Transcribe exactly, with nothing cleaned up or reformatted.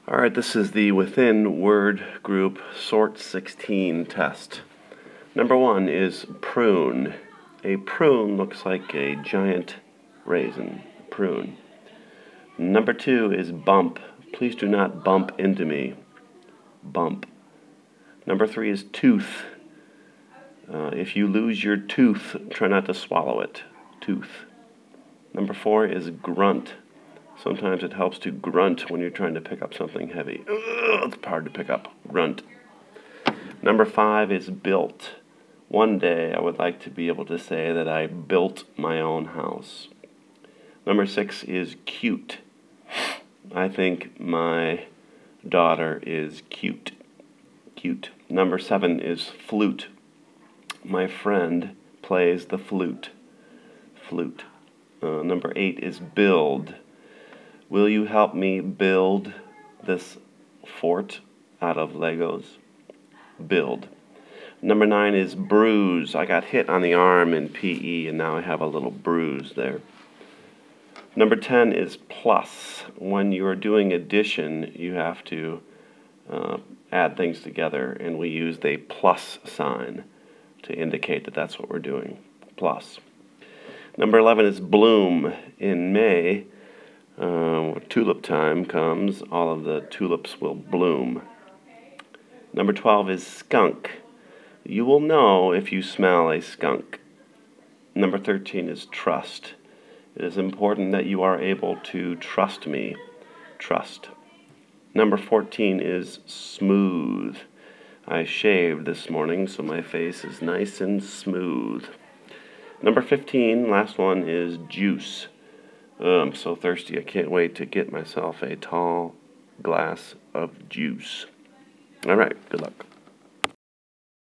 All right, this is the within word group sort sixteen test. Number one is prune. A prune looks like a giant raisin. Prune. Number two is bump. Please do not bump into me. Bump. Number three is tooth. Uh, if you lose your tooth, try not to swallow it. Tooth. Number four is grunt. Sometimes it helps to grunt when you're trying to pick up something heavy. Ugh, it's hard to pick up. Grunt. Number five is built. One day I would like to be able to say that I built my own house. Number six is cute. I think my daughter is cute. Cute. Number seven is flute. My friend plays the flute. Flute. Uh, number eight is build. Will you help me build this fort out of Legos? Build. Number nine is bruise. I got hit on the arm in P E and now I have a little bruise there. Number ten is plus. When you are doing addition, you have to uh, add things together, and we use the plus sign to indicate that that's what we're doing. Plus. Number eleven is bloom. In May, Uh, when tulip time comes, all of the tulips will bloom. Number twelve is skunk. You will know if you smell a skunk. Number thirteen is trust. It is important that you are able to trust me. Trust. Number fourteen is smooth. I shaved this morning, so my face is nice and smooth. Number fifteen, last one, is juice. Oh, I'm so thirsty. I can't wait to get myself a tall glass of juice. All right, good luck.